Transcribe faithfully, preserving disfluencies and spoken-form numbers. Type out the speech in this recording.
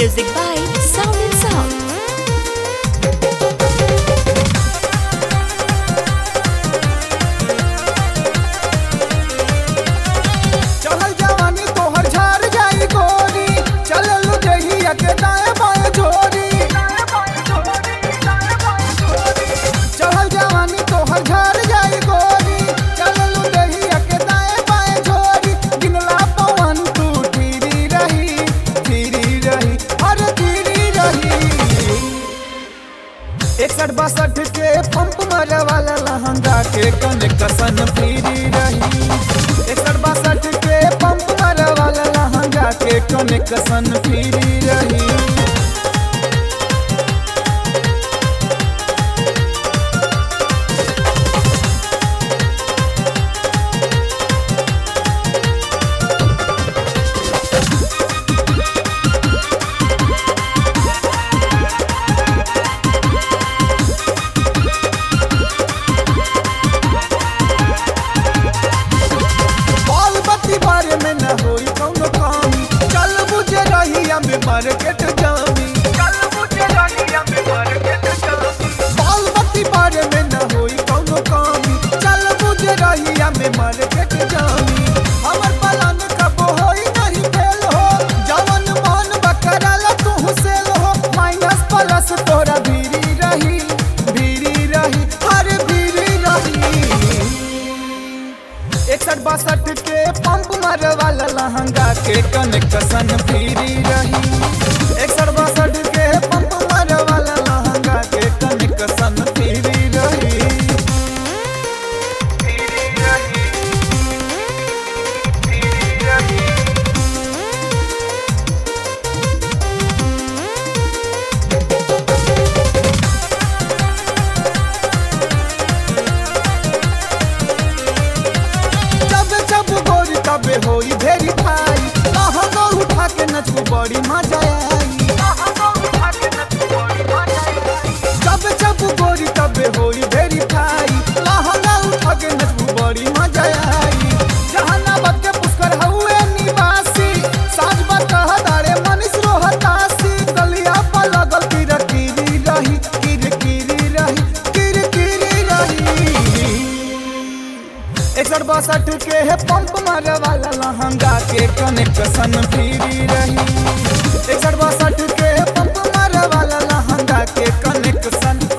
Music by Sound and Sound. चहल जवानी तोहर झार जाई गोरी, चलल जहिया के दाएं बाएं झोरी। चहल जवानी तोहर झार जाई गोरी, चलल जहिया के दाएं बाएं झोरी। गिनला पवन तू धीरी रही, धीरी रही, अरे धीरी रही। इकसठ बासठ के पंप मारे वाला लहंगा के कनेक्शन फ्री रही। इकसठ बासठ के पंप मारे वाला लहंगा के कनेक्शन फ्री रही। बाल बत्ती बारे में न होई कौनो कमी, चल बुझे रहिया में मार्केट जामी। चल बुझे रहिया में मार्केट जामी। बाल बत्ती बारे में न होई कौनो कमी, चल बुझे रहिया में मार्केट जामी। हमर पलान कब होई नहीं फेल हो, जवन मन बकराला तू सेल हो। माइनस प्लस तोरा भीरी रही, भीरी रही, हर भीरी रही। इकसठ बासठ के पंप मारे वाला लहंगा के कनेक्शन फ्री रही। इकसठ बासठ के पंप मारे वाला लहंगा के कनेक्शन फ्री रही। फ्री रही, फ्री रही। जब जब गोरी तबे होई वेरीफाई, लहंगा उठा के नचबू बड़ी मजा आई। जब जब गोरी तबे होई वेरीफाई, लहंगा उठा के नचबू बड़ी मजा आई। जहानाबाद के पुष्कर हउए निवासी, साज बकह दाड़े मनीष रोहतासी। गलिया पर लगल किरकिरी रही, किरकिरी रही, किरकिरी रही। इकसठ बासठ के है पंप मारे वाला लहंगा के कनेक्शन फ्री रही। इकसठ बासठ के पंप मारे वाला लहंगा के कनेक्शन